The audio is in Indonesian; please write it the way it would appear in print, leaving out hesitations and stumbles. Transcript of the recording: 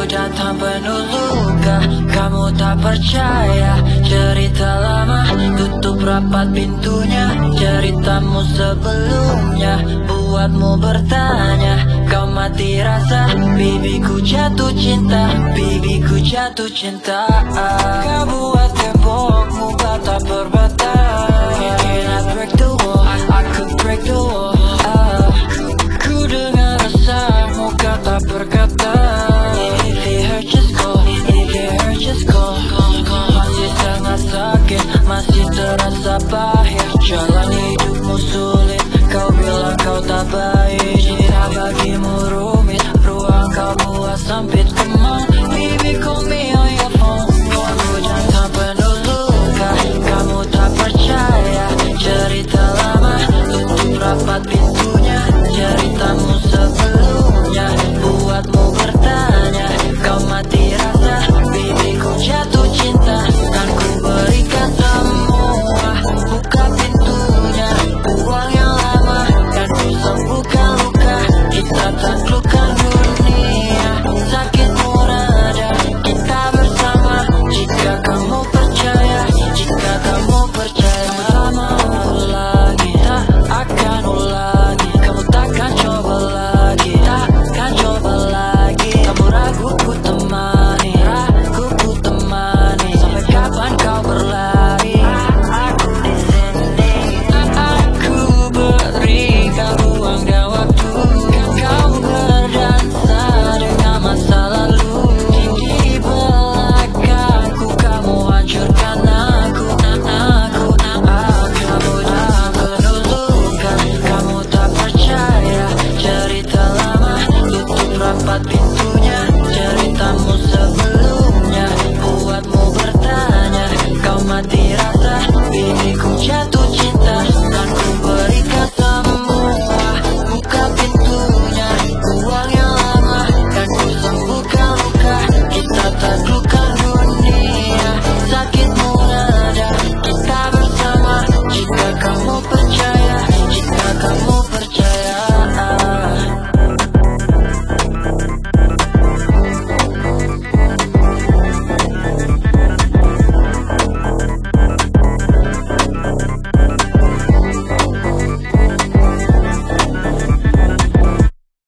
datang penuh luka. Kamu tak percaya cerita lama, tutup rapat pintunya. Ceritamu sebelumnya buatmu bertanya, kau mati rasa. Bibiku jatuh cinta, bibiku jatuh cinta. Kau buat tembokmu tak berbatas. You cannot break the wall, I could break the wall. Ku dengar rasamu kata per kata.